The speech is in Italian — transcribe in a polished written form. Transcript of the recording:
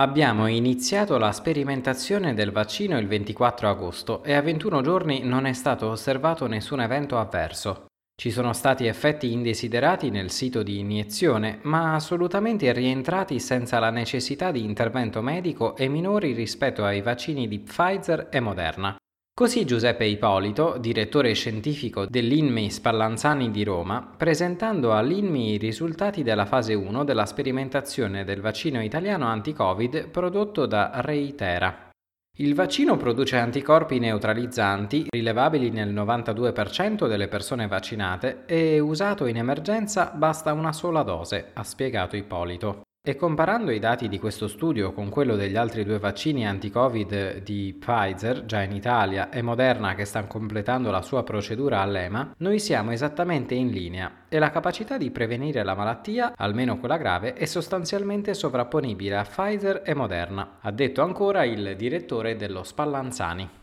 Abbiamo iniziato la sperimentazione del vaccino il 24 agosto e a 21 giorni non è stato osservato nessun evento avverso. Ci sono stati effetti indesiderati nel sito di iniezione, ma assolutamente rientrati senza la necessità di intervento medico e minori rispetto ai vaccini di Pfizer e Moderna. Così Giuseppe Ippolito, direttore scientifico dell'INMI Spallanzani di Roma, presentando all'INMI i risultati della fase 1 della sperimentazione del vaccino italiano anti-Covid prodotto da Reitera. Il vaccino produce anticorpi neutralizzanti rilevabili nel 92% delle persone vaccinate e usato in emergenza basta una sola dose, ha spiegato Ippolito. E comparando i dati di questo studio con quello degli altri due vaccini anti-Covid di Pfizer, già in Italia, e Moderna che sta completando la sua procedura all'EMA, noi siamo esattamente in linea e la capacità di prevenire la malattia, almeno quella grave, è sostanzialmente sovrapponibile a Pfizer e Moderna, ha detto ancora il direttore dello Spallanzani.